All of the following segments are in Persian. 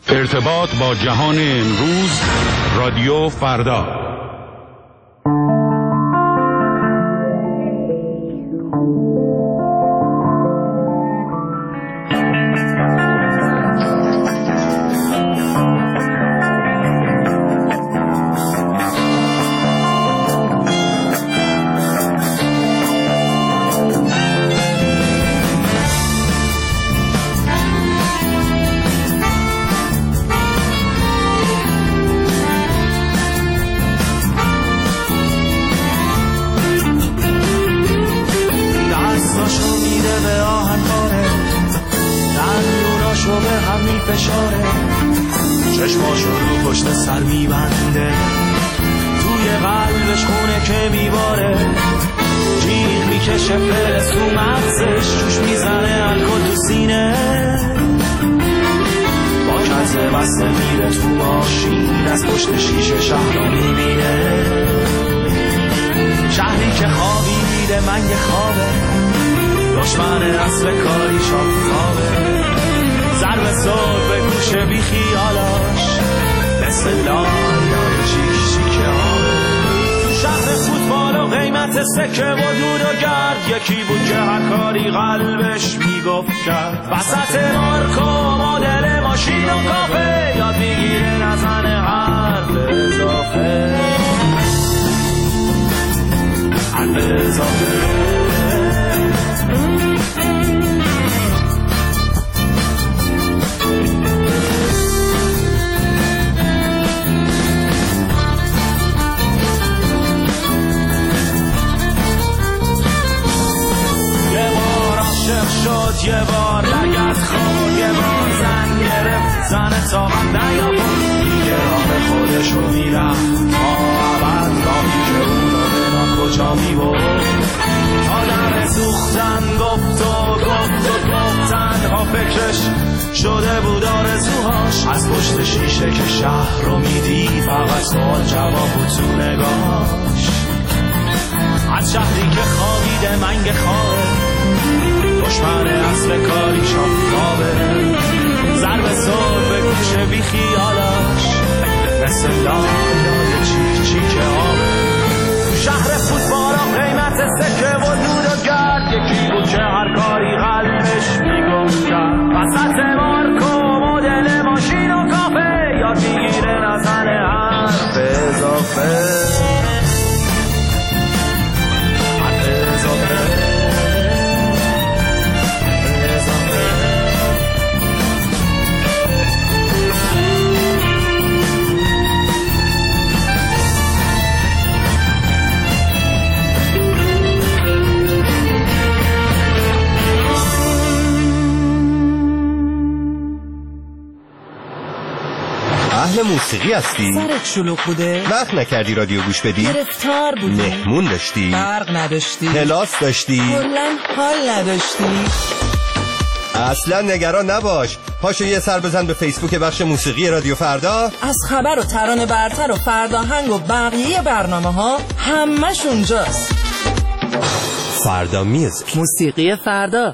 ارتباط با جهان امروز، رادیو فردا. چشماشو رو پشت سر میبنده، توی قلبش خونه که میباره، جیغ میکشه فرس تو مغزش، جوش میزنه الکل تو سینه، با کزه بسته میره تو ماشین، از پشت شیشه شهر رو میبینه، شهری که خوابیده منگ خوابه، دشمن اصل کاری شافتابه، ضرب صبح به گوشه بی خیالاش، مثل لای چیک چیک آبه. شهر فوتبال و قیمت سکه و دود و گرد، یکی بود که هر کاری قلبش میگفت کرد، وسط مارکو مدل ماشین و کافه، یاد میگیره نزنه حرف اضافه، حرف اضافه. یه بار لگت خورد، یه بار زن گرفت، زن طاقت نیاورد، دیگه راه خودشو میرفت تا ابد، راهی که اون رو به کجا میبرد، تا دم سوختن گفت تنها فکرش شده بود آرزوهاش، از پشت شیشه که شهر رو میدید، فقط سوال جواب بود تو نگاهش، از شهری که خوابیده منگ خوابه، دشمن اصل کاری شافتابه، ضرب صبح به گوشه بی خیالاش، مثل لای چیک چیک آبه. شهر فوتبال و قیمت سکه و دود و گرد، یکی بود که هر کاری قلبش میگفت کرد، وسط مارکو مدل ماشین و کافه، یاد میگیره نزنه حرف اضافه، حرف اضافه. اهل موسیقی هستی؟ سرت شلوغ بوده؟ وقت نکردی رادیو گوش بدی؟ گرفتار بودی؟ مهمون داشتی؟ برق نداشتی؟ کلاس داشتی؟ کلاً حال نداشتی؟ اصلا نگران نباش، پاشو یه سر بزن به فیسبوک بخش موسیقی رادیو فردا، از خبر و ترانه برتر و فرداهنگ و بقیه برنامه ها همش اونجاست. فردا میوزیک، موسیقی فردا.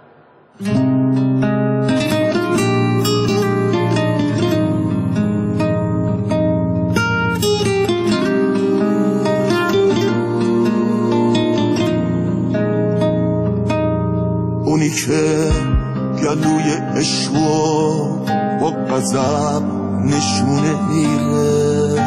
اونی که گلوی عشقو با غضب نشونه میره،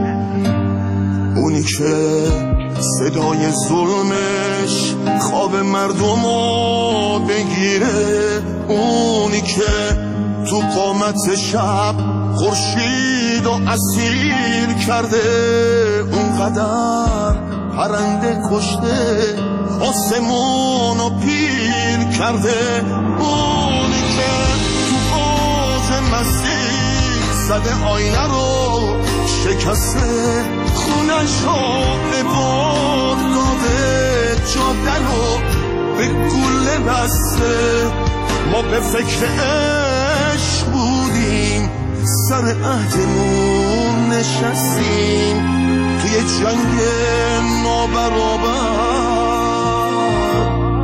اونی که صدای ظلمش خواب مردمو بگیره، اونی که تو قامت شب خورشید و اسیر کرده، اونقدر پرنده کشته آسمونو پیر کرده، اونی که تو آز مسیح زده آینه رو شکسته، خونشو به باد داده، جاده رو به گله بسته. ما به فکر عشق بودیم، سر عهدمون نشستیم، توی جنگ نابرابر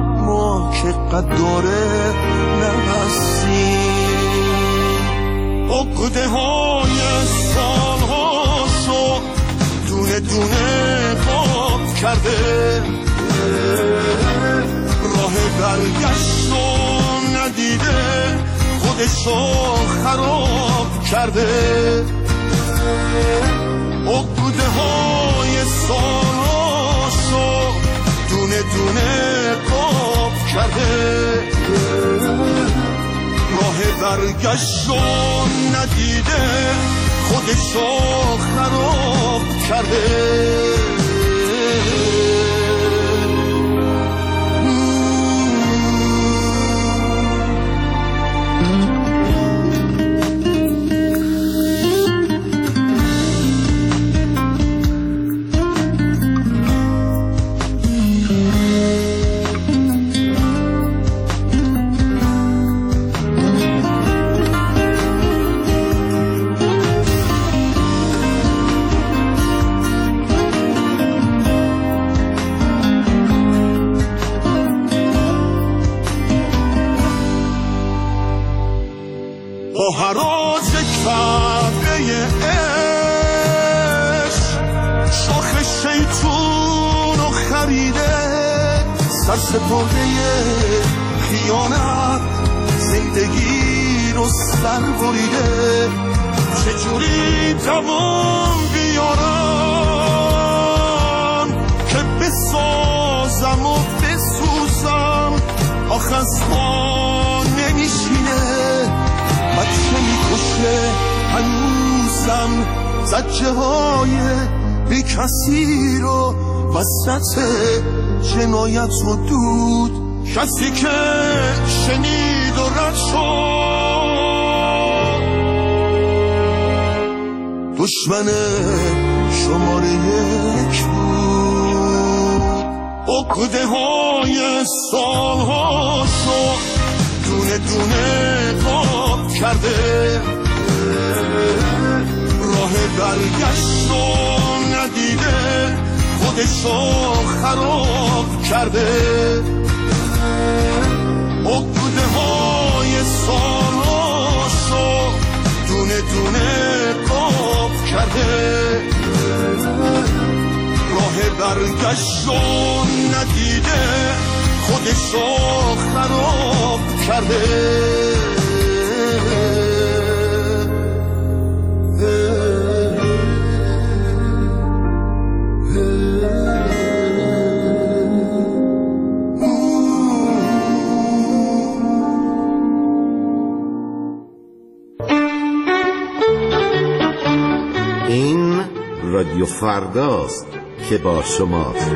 ما که قداره نبستیم. عقده های سالهاشو دونه دونه قاب کرده، راه برگشتو ندیده خودشو خراب کرده. عقده های سالهاشو دونه دونه قاب کرده، راه برگشتو ندیده خودشو خراب کرده. با هراز کعبه عشق شاخ شیطون رو خریده، سرسپرده خیانت زندگی رو سر بریده. چجوری دوام بیارم که بسازم و بسوزم، آخ از ما نمیشینه، بچه میکشه هنوزم زجه های بی کسی رو وسط جنایت و دود. کسی که شنید و رد شد دشمن شماره یک بود. عقده های سالهاشو دونه دونه قاب کرده، راه برگشتو ندیده خودشو خراب کرده. عقده های سالهاشو دونه دونه قاب کرده، راه برگشتو ندیده خودشو خراب کرده. این رادیو فرداست که با شماست.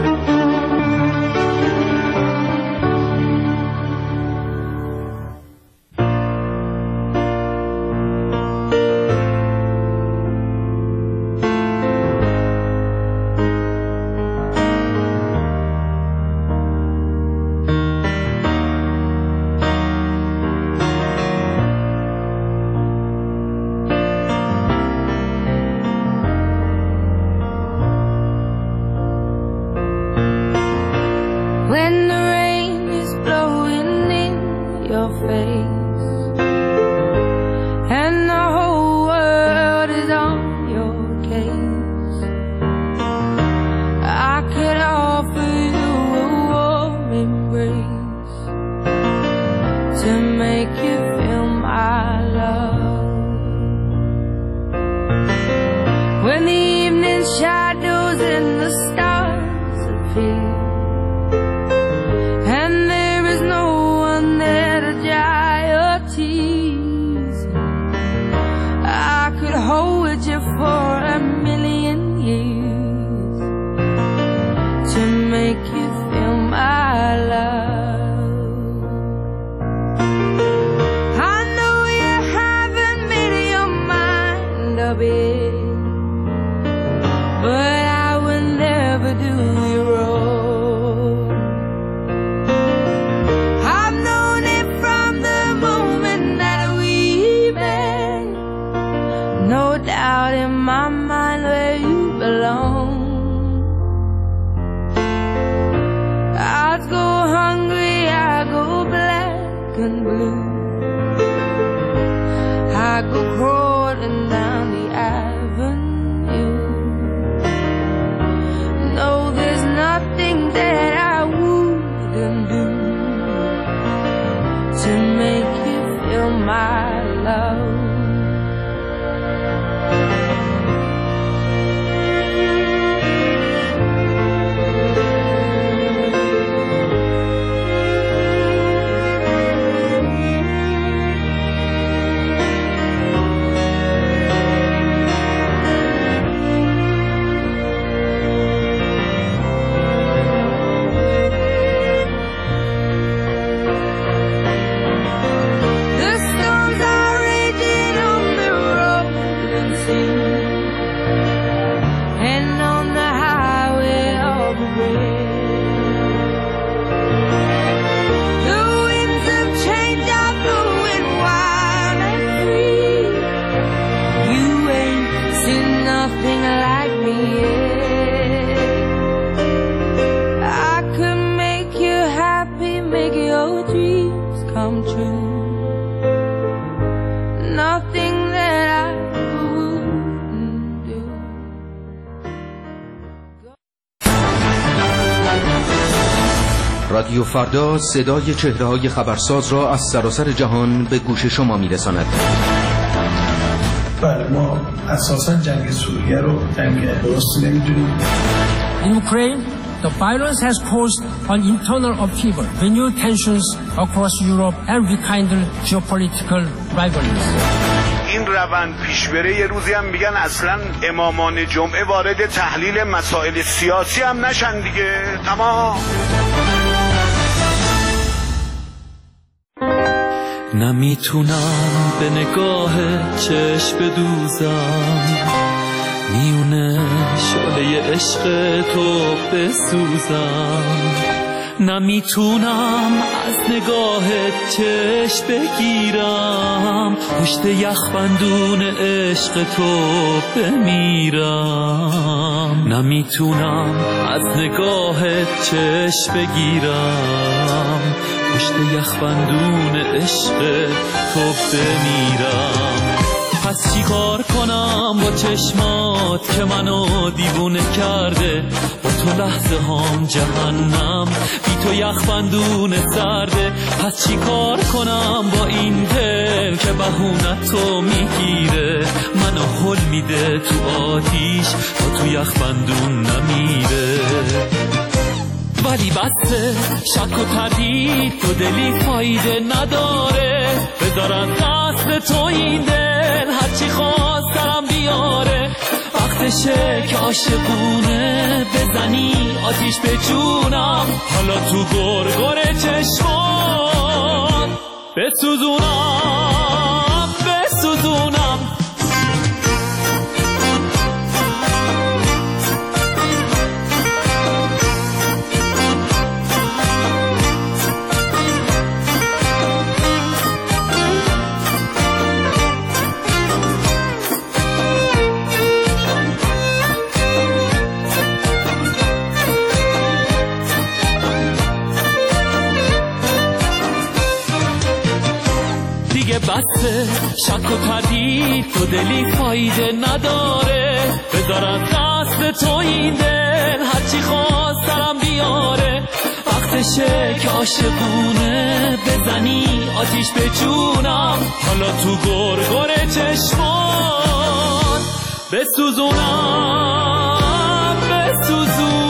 and blue. I go crawl rolling down the avenue. No, there's nothing that I wouldn't do to make you feel my love. رادیو فردا صدای چهره‌های خبرساز را از سراسر جهان به گوش شما می‌رساند. بله، ما اساساً جنگ سوریه رو جنگ درستی نمی‌دونیم. In Ukraine, the violence has caused an internal upheaval, renewed tensions across Europe and rekindled geopolitical rivalries. این روند پیش بره یه روزی هم میگن اصلا امامان جمعه وارد تحلیل مسائل سیاسی هم نشن دیگه. تمام. نمیتونم به نگاه چشم بدوزم، میونه شعله عشق تو بسوزم. نمیتونم از نگاه چشم بگیرم، پشت یخبندون عشق تو بمیرم. نمیتونم از نگاه چشم بگیرم، پشت یخبندون عشق تو بمیرم. پس چی کار کنم با چشمات که منو دیوونه کرده؟ با تو لحظه هام جهنم، بی تو یخبندون سرده. پس چی کار کنم با این دل که بهونت تو میگیره؟ منو هل میده تو آتیش تا تو یخبندون نمیره. ولی بسته شک و تردید تو دلی فایده نداره، بذار از دست تو این دل هرچی خواست سرم بیاره. وقتشه که عاشقونه بزنی آتیش به جونم، حالا تو گرگر چشمان بسوزونم بسوزونم. بسته شک و تردید تو دلی فایده نداره، بذار از دست تو این دل هرچی خواست سرم بیاره. وقتشه که عاشقونه بزنی آتیش به جونم، حالا تو گرگر چشمان بسوزونم بسوزونم.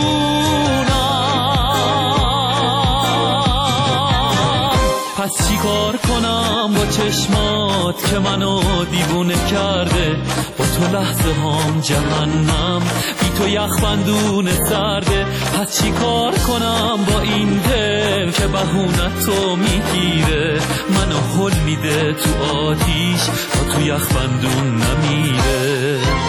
پس چی کار کنم با چشمات که منو دیوونه کرده؟ با تو لحظه هام جهنم، بی تو یخبندون سرده. پس چی کار کنم با این دل که بهونت تو میگیره؟ منو هل میده تو آتیش تا تو یخبندون نمیره.